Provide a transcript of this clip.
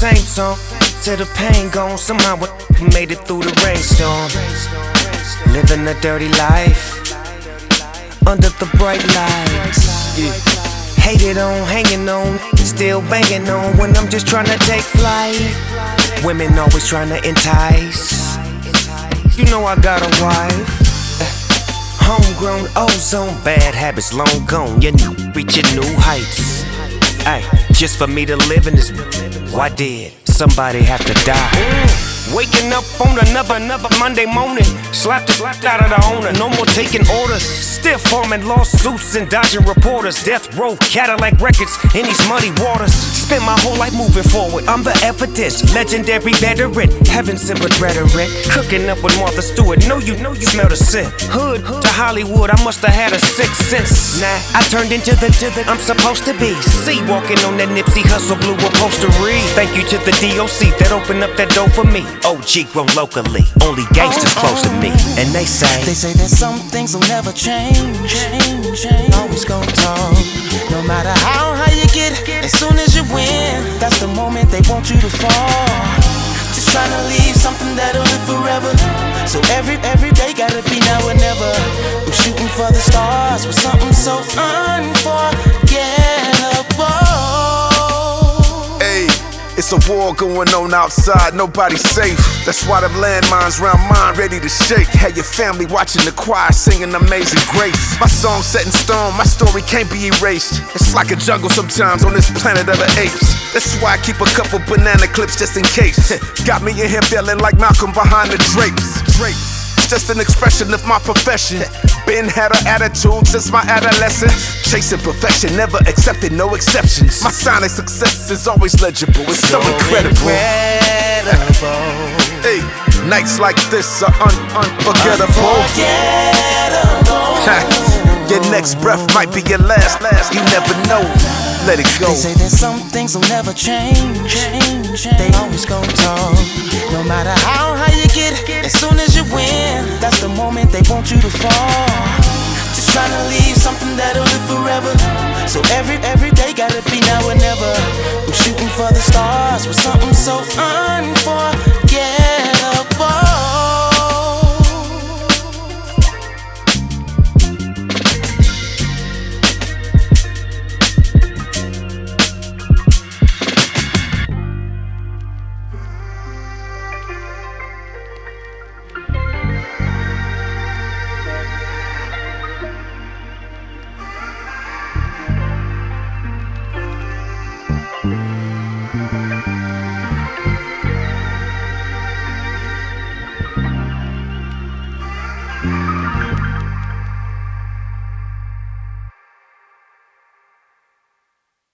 same song till the pain gone. Somehow I made it through the rainstorm. Living a dirty life under the bright lights. Yeah. Hated on, hanging on, still banging on when I'm just trying to take flight. Women always trying to entice. You know I got a wife. Homegrown ozone, bad habits long gone. You reaching new heights. Ay, just for me to live in this, why did somebody have to die? Waking up on another Monday morning, slapped out of the owner. No more taking orders, still forming lawsuits and dodging reporters. Death row, Cadillac records in these muddy waters. Spent my whole life moving forward. I'm the evidence, legendary veteran. Heaven sent with rhetoric, cooking up with Martha Stewart. Know you smell the scent. Hood to Hollywood, I must have had a sixth sense. Nah, I turned into the I'm supposed to be. See, walking on that Nipsey Hussle blue upholstery. Thank you to the DOC that opened up that door for me. OG grown locally, only gangsters close to me. And they say that some things will never change. Always gon' talk. No matter how high you get, as soon as you win, that's the moment they want you to fall. Just trying to leave something that'll live forever. So every day gotta be now or never. I'm shooting for the stars with something so unforgettable. It's a war going on outside, nobody's safe. That's why the landmines round mine ready to shake. Had your family watching the choir singing Amazing Grace. My song set in stone, my story can't be erased. It's like a jungle sometimes on this planet of the apes. That's why I keep a couple banana clips just in case. Got me in here feeling like Malcolm behind the drapes. Just an expression of my profession. Been had an attitude since my adolescence. Chasing perfection, never accepted no exceptions. My sign of success is always legible, it's so incredible. Hey, nights like this are unforgettable. Your next breath might be your last, you never know. Let it go. They say that some things will never change. They always gon' talk. No matter how high you get, as soon as you win, that's the moment they want you to fall. Just trying to leave something that'll live forever. So every day gotta be now or never. I'm shooting for the stars with something so unforgettable.